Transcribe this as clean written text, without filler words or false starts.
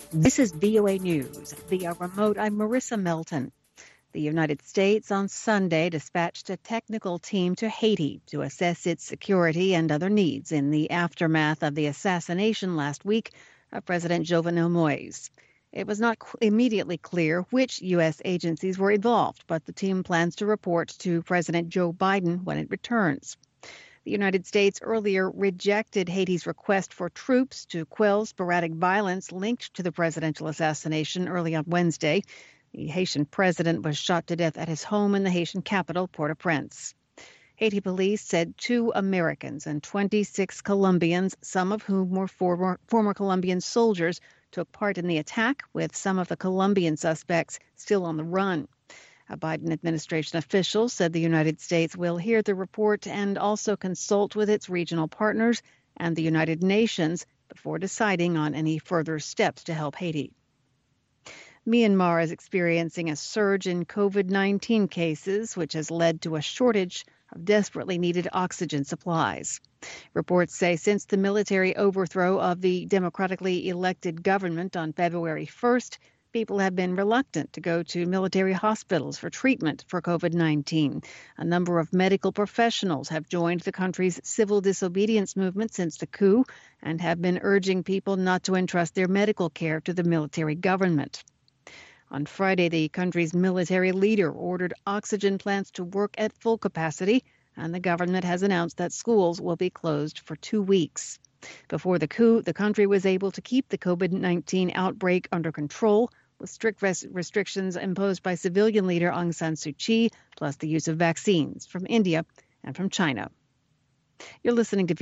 This is VOA News. Via remote, I'm Marissa Melton. The United States on Sunday dispatched a technical team to Haiti to assess its security and other needs in the aftermath of the assassination last week of President Jovenel Moise. It was not immediately clear which U.S. agencies were involved, but the team plans to report to President Joe Biden when it returns. The United States earlier rejected Haiti's request for troops to quell sporadic violence linked to the presidential assassination early on Wednesday. The Haitian president was shot to death at his home in the Haitian capital, Port-au-Prince. Haiti police said 2 Americans and 26 Colombians, some of whom were former Colombian soldiers, took part in the attack, with some of the Colombian suspects still on the run. A Biden administration official said the United States will hear the report and also consult with its regional partners and the United Nations before deciding on any further steps to help Haiti. Myanmar is experiencing a surge in COVID-19 cases, which has led to a shortage of desperately needed oxygen supplies. Reports say since the military overthrow of the democratically elected government on February 1st, people have been reluctant to go to military hospitals for treatment for COVID-19. A number of medical professionals have joined the country's civil disobedience movement since the coup and have been urging people not to entrust their medical care to the military government. On Friday, the country's military leader ordered oxygen plants to work at full capacity, and the government has announced that schools will be closed for 2 weeks. Before the coup, the country was able to keep the COVID-19 outbreak under control, with strict restrictions imposed by civilian leader Aung San Suu Kyi, plus the use of vaccines from India and from China. You're listening to